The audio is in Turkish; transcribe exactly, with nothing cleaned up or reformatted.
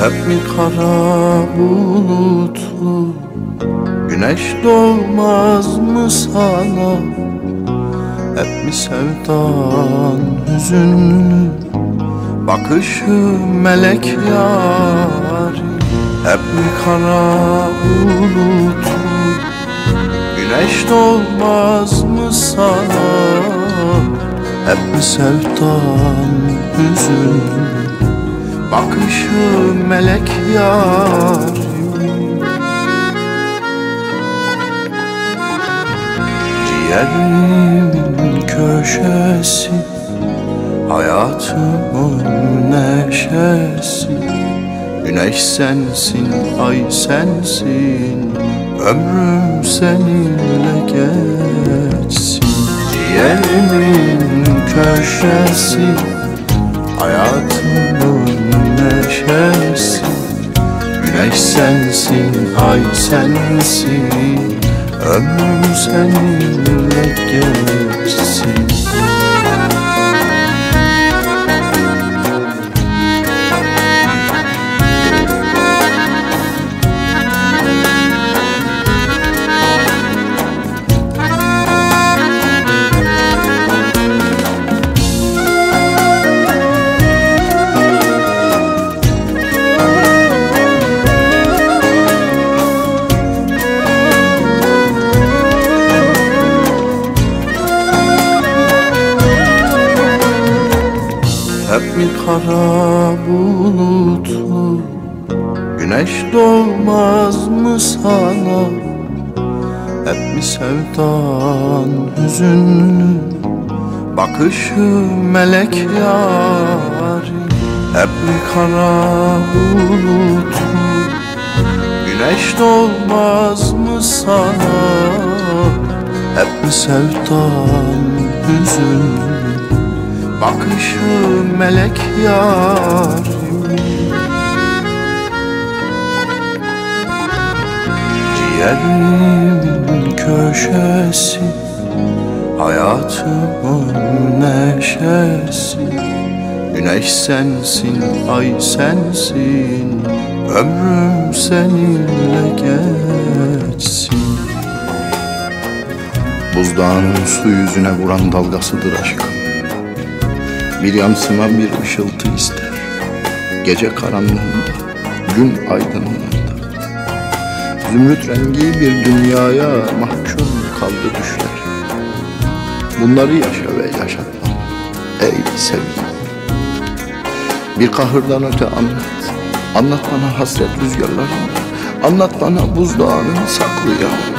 Hep mi kara bulutlu, güneş doğmaz mı sana? Hep mi sevdan hüzünlü, bakışı melek yâri? Hep mi kara bulutlu, güneş doğmaz mı sana? Hep mi sevdan hüzünlü, bakışı melek yâri? Ciğerimin köşesi, hayatımın neşesi. Güneş sensin, ay sensin, ömrüm seninle geçsin. Ciğerimin köşesi, hayatımın neşesi. Güneş sensin, ay sensin, ömrüm seninle geçsin. Hep mi kara bulutlu, güneş doğmaz mı sana? Hep mi sevdan hüzünlü, bakışı melek yâri? Hep mi kara bulutlu, güneş doğmaz mı sana? Hep mi sevdan hüzünlü, bakışı melek yâri? Ciğerimin köşesi, hayatımın neşesi. Güneş sensin, ay sensin, ömrüm seninle geçsin. Buzdağının su yüzüne vuran dalgasıdır aşkım. Bir yansıma, bir ışıltı ister. Gece karanlığında, gün aydınlığında. Zümrüt rengi bir dünyaya mahkum kaldı düşler. Bunları yaşa ve yaşatma ey sevgilim. Bir kahırdan öte anlat. Anlat bana hasret rüzgarlarını. Anlat bana buzdağının saklı yağmurunu.